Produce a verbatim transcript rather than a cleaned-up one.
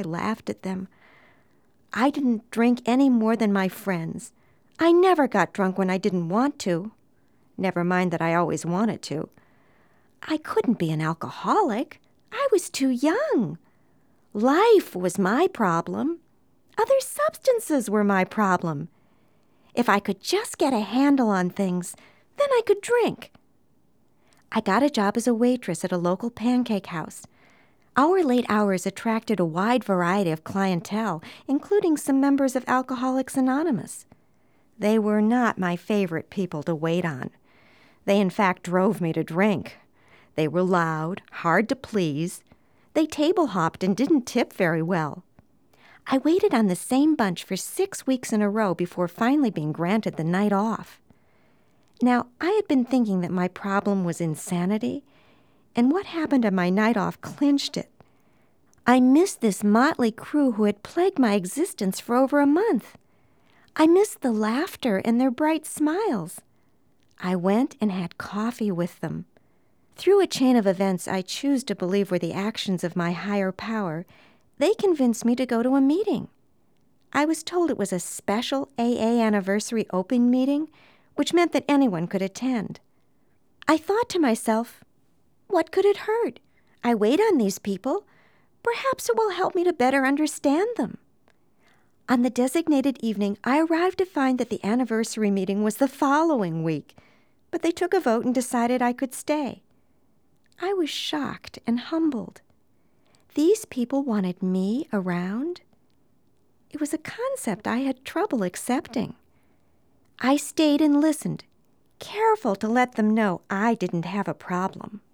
I laughed at them. I didn't drink any more than my friends. I never got drunk when I didn't want to. Never mind that I always wanted to. I couldn't be an alcoholic. I was too young. Life was my problem. Other substances were my problem. If I could just get a handle on things, then I could drink. I got a job as a waitress at a local pancake house. Our late hours attracted a wide variety of clientele, including some members of Alcoholics Anonymous. They were not my favorite people to wait on. They, in fact, drove me to drink. They were loud, hard to please. They table hopped and didn't tip very well. I waited on the same bunch for six weeks in a row before finally being granted the night off. Now, I had been thinking that my problem was insanity, and what happened on my night off clinched it. I missed this motley crew who had plagued my existence for over a month. I missed the laughter and their bright smiles. I went and had coffee with them. Through a chain of events I choose to believe were the actions of my higher power, they convinced me to go to a meeting. I was told it was a special A A anniversary open meeting, which meant that anyone could attend. I thought to myself, what could it hurt? I wait on these people. Perhaps it will help me to better understand them. On the designated evening, I arrived to find that the anniversary meeting was the following week, but they took a vote and decided I could stay. I was shocked and humbled. These people wanted me around? It was a concept I had trouble accepting. I stayed and listened, careful to let them know I didn't have a problem.